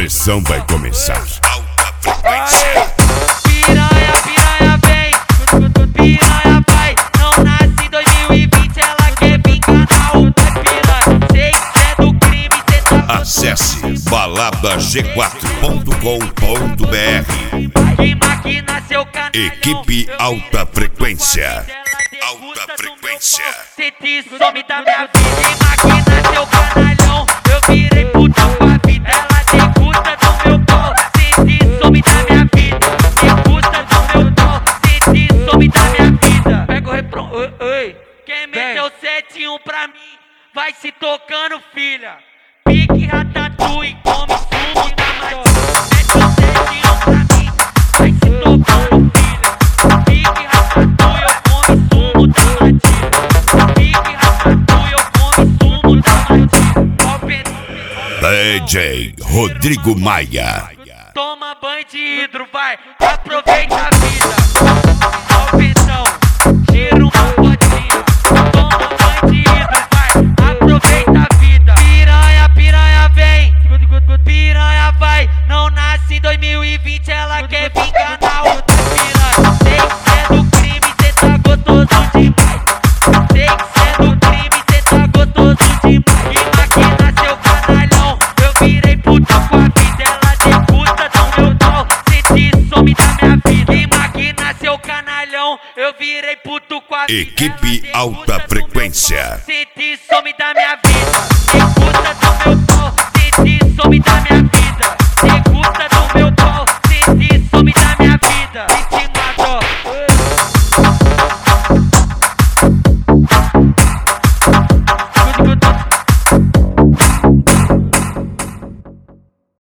sessão vai começar. Alta frequência. Piranha, piranha vem, piranha vai. Não nasce em 2020, ela quer vingar na outra piranha. Sei que é do crime, cê tá. Acesse baladag4.com.br. E maquina seu canal. Equipe Alta Frequência. Alta Frequência. Cê te some da minha vida. E maquina seu canalhão. Eu virei puta com a vida. Ela degusta do meu pau. Cê te some da minha vida. Degusta do meu pau. Cê te some da minha vida. Pega o refrão. Oi, oi. Quem meteu 7-1 pra mim vai se tocando, filha. Pique ratatouille, come sumo na matinha. Mete o 7-1 pra mim, vai se tocando, filha. Pique ratatouille, eu come sumo da matinha. Pique ratatouille, eu come sumo da matinha. DJ Rodrigo Maia. Toma banho de hidro, vai, aproveita a vida. Ó o pentão, tira uma fotinha. Toma banho de hidro, vai, aproveita a vida. Piranha, piranha vem, piranha vai. Não nasce em 2020, ela quer vingar na outra piranha. Sei que cê é do crime, cê tá gostoso demais. Sei que cê é do crime, cê tá gostoso demais. E maquina seu canalhão, eu virei puta com a vida. Ela degusta do meu pau, cê te some da minha vida. E maquina seu canalhão, eu virei puto com a vida. Equipe Alta Frequência. Cê te some da minha vida. Degusta do